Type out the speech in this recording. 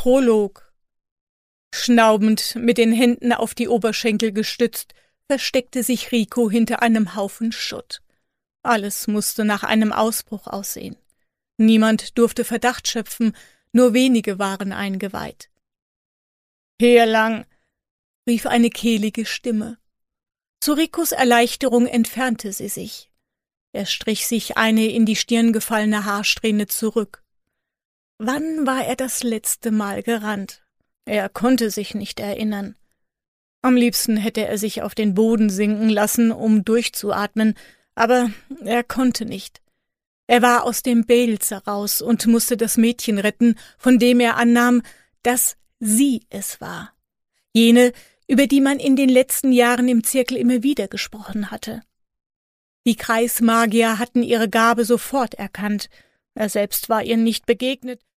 Prolog. Schnaubend, mit den Händen auf die Oberschenkel gestützt, versteckte sich Rico hinter einem Haufen Schutt. Alles musste nach einem Ausbruch aussehen. Niemand durfte Verdacht schöpfen, nur wenige waren eingeweiht. »Hier lang«, rief eine kehlige Stimme. Zu Ricos Erleichterung entfernte sie sich. Er strich sich eine in die Stirn gefallene Haarsträhne zurück. Wann war er das letzte Mal gerannt? Er konnte sich nicht erinnern. Am liebsten hätte er sich auf den Boden sinken lassen, um durchzuatmen, aber er konnte nicht. Er war aus dem Bales heraus und musste das Mädchen retten, von dem er annahm, dass sie es war. Jene, über die man in den letzten Jahren im Zirkel immer wieder gesprochen hatte. Die Kreismagier hatten ihre Gabe sofort erkannt. Er selbst war ihr nicht begegnet,